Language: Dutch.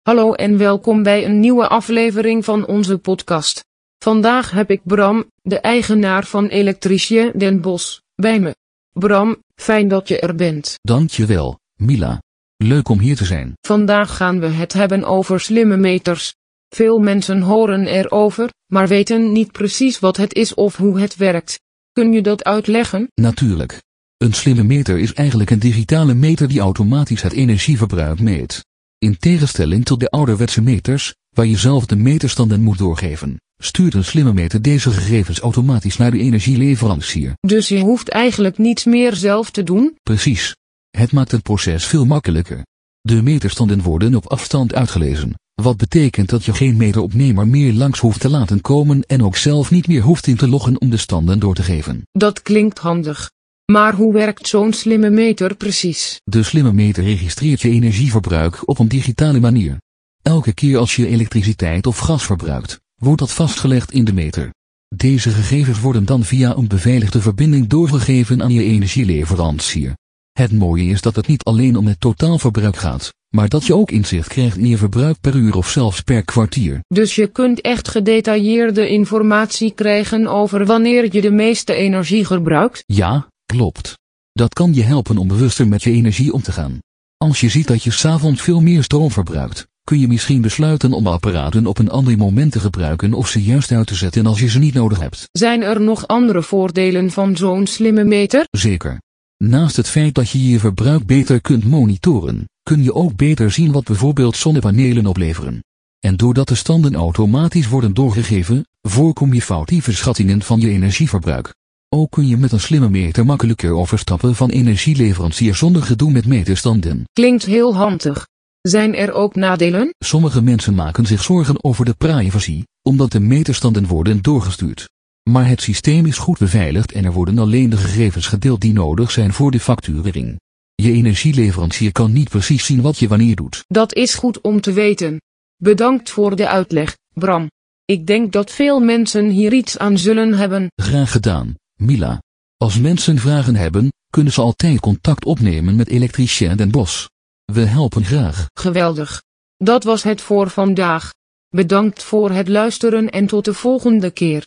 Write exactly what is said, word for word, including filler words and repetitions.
Hallo en welkom bij een nieuwe aflevering van onze podcast. Vandaag heb ik Bram, de eigenaar van Elektricien Den Bosch, bij me. Bram, fijn dat je er bent. Dankjewel, Mila. Leuk om hier te zijn. Vandaag gaan we het hebben over slimme meters. Veel mensen horen erover, maar weten niet precies wat het is of hoe het werkt. Kun je dat uitleggen? Natuurlijk. Een slimme meter is eigenlijk een digitale meter die automatisch het energieverbruik meet. In tegenstelling tot de ouderwetse meters, waar je zelf de meterstanden moet doorgeven, stuurt een slimme meter deze gegevens automatisch naar de energieleverancier. Dus je hoeft eigenlijk niets meer zelf te doen? Precies. Het maakt het proces veel makkelijker. De meterstanden worden op afstand uitgelezen, wat betekent dat je geen meteropnemer meer langs hoeft te laten komen en ook zelf niet meer hoeft in te loggen om de standen door te geven. Dat klinkt handig. Maar hoe werkt zo'n slimme meter precies? De slimme meter registreert je energieverbruik op een digitale manier. Elke keer als je elektriciteit of gas verbruikt, wordt dat vastgelegd in de meter. Deze gegevens worden dan via een beveiligde verbinding doorgegeven aan je energieleverancier. Het mooie is dat het niet alleen om het totaalverbruik gaat, maar dat je ook inzicht krijgt in je verbruik per uur of zelfs per kwartier. Dus je kunt echt gedetailleerde informatie krijgen over wanneer je de meeste energie gebruikt? Ja, klopt. Dat kan je helpen om bewuster met je energie om te gaan. Als je ziet dat je 's avonds veel meer stroom verbruikt, kun je misschien besluiten om apparaten op een ander moment te gebruiken of ze juist uit te zetten als je ze niet nodig hebt. Zijn er nog andere voordelen van zo'n slimme meter? Zeker. Naast het feit dat je je verbruik beter kunt monitoren, kun je ook beter zien wat bijvoorbeeld zonnepanelen opleveren. En doordat de standen automatisch worden doorgegeven, voorkom je foutieve schattingen van je energieverbruik. Ook kun je met een slimme meter makkelijker overstappen van energieleverancier zonder gedoe met meterstanden. Klinkt heel handig. Zijn er ook nadelen? Sommige mensen maken zich zorgen over de privacy, omdat de meterstanden worden doorgestuurd. Maar het systeem is goed beveiligd en er worden alleen de gegevens gedeeld die nodig zijn voor de facturering. Je energieleverancier kan niet precies zien wat je wanneer doet. Dat is goed om te weten. Bedankt voor de uitleg, Bram. Ik denk dat veel mensen hier iets aan zullen hebben. Graag gedaan, Mila. Als mensen vragen hebben, kunnen ze altijd contact opnemen met Elektricien Den Bosch. We helpen graag. Geweldig. Dat was het voor vandaag. Bedankt voor het luisteren en tot de volgende keer.